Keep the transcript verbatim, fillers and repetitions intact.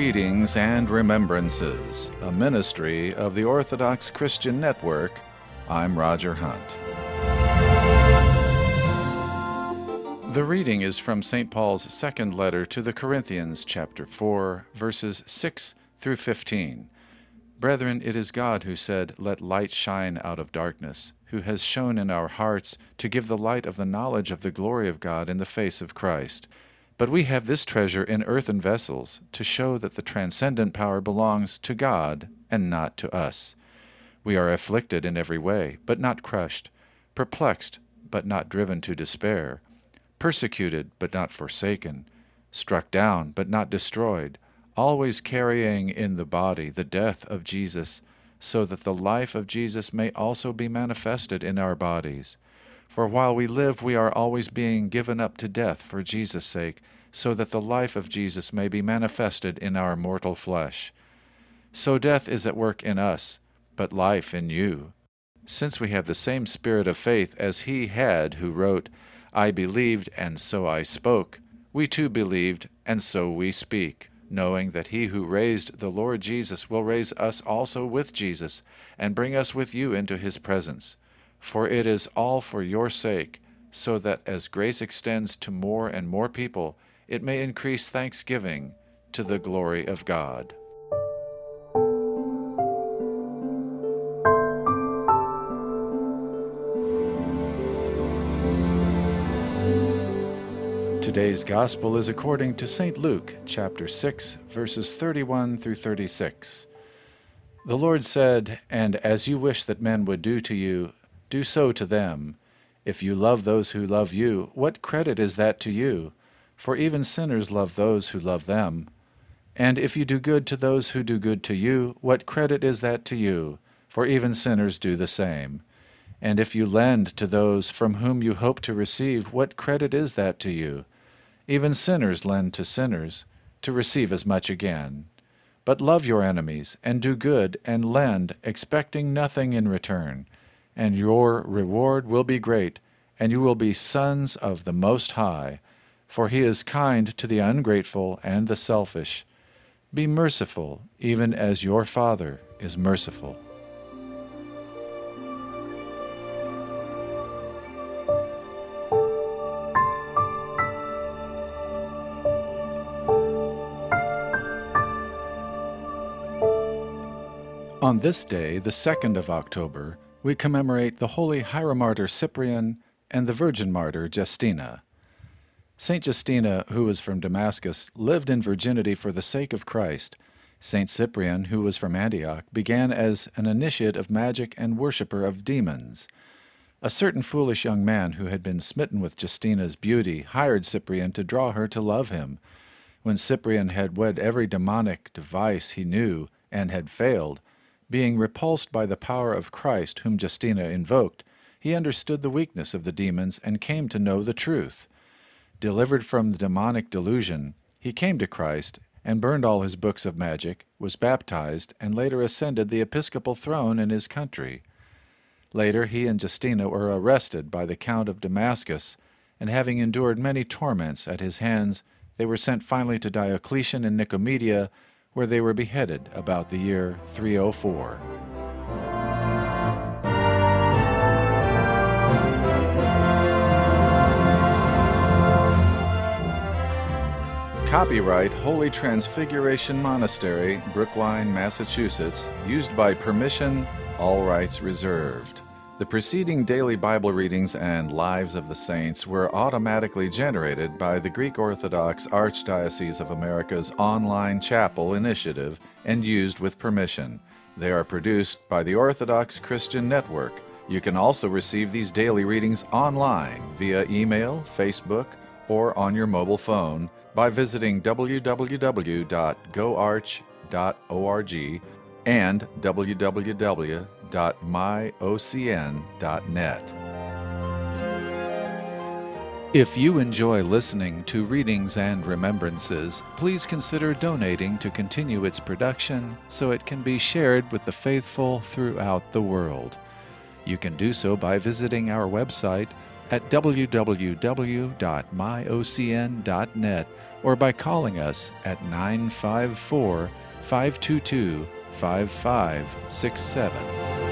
Readings and Remembrances, a ministry of the Orthodox Christian Network. I'm Roger Hunt. The reading is from Saint Paul's second letter to the Corinthians, chapter four, verses six through fifteen. Brethren, it is God who said, "Let light shine out of darkness," who has shone in our hearts to give the light of the knowledge of the glory of God in the face of Christ. But we have this treasure in earthen vessels, to show that the transcendent power belongs to God and not to us. We are afflicted in every way, but not crushed, perplexed, but not driven to despair, persecuted, but not forsaken, struck down, but not destroyed, always carrying in the body the death of Jesus, so that the life of Jesus may also be manifested in our bodies. For while we live, we are always being given up to death for Jesus' sake, so that the life of Jesus may be manifested in our mortal flesh. So death is at work in us, but life in you. Since we have the same spirit of faith as he had who wrote, "I believed, and so I spoke," we too believed, and so we speak, knowing that he who raised the Lord Jesus will raise us also with Jesus, and bring us with you into his presence. For it is all for your sake, so that as grace extends to more and more people, it may increase thanksgiving to the glory of God. Today's Gospel is according to Saint Luke, chapter six, verses thirty-one through thirty-six. The Lord said, "And as you wish that men would do to you, do so to them. If you love those who love you, what credit is that to you? For even sinners love those who love them. And if you do good to those who do good to you, what credit is that to you? For even sinners do the same. And if you lend to those from whom you hope to receive, what credit is that to you? Even sinners lend to sinners, to receive as much again. But love your enemies, and do good, and lend, expecting nothing in return. And your reward will be great, and you will be sons of the Most High, for he is kind to the ungrateful and the selfish. Be merciful, even as your Father is merciful." On this day, the second of October, we commemorate the holy hieromartyr Cyprian and the virgin martyr Justina. Saint Justina, who was from Damascus, lived in virginity for the sake of Christ. Saint Cyprian, who was from Antioch, began as an initiate of magic and worshipper of demons. A certain foolish young man who had been smitten with Justina's beauty hired Cyprian to draw her to love him. When Cyprian had wed every demonic device he knew and had failed, being repulsed by the power of Christ whom Justina invoked, he understood the weakness of the demons and came to know the truth. Delivered from the demonic delusion, he came to Christ and burned all his books of magic, was baptized, and later ascended the episcopal throne in his country. Later he and Justina were arrested by the Count of Damascus, and having endured many torments at his hands, they were sent finally to Diocletian in Nicomedia, where they were beheaded about the year three oh four. Copyright Holy Transfiguration Monastery, Brookline, Massachusetts, used by permission, all rights reserved. The preceding daily Bible readings and Lives of the Saints were automatically generated by the Greek Orthodox Archdiocese of America's online chapel initiative and used with permission. They are produced by the Orthodox Christian Network. You can also receive these daily readings online via email, Facebook, or on your mobile phone by visiting w w w dot go arch dot org and w w w dot my o c n dot net. If you enjoy listening to Readings and Remembrances, please consider donating to continue its production so it can be shared with the faithful throughout the world. You can do so by visiting our website, at w w w dot my o c n dot net or by calling us at nine five four, five two two, five five six seven.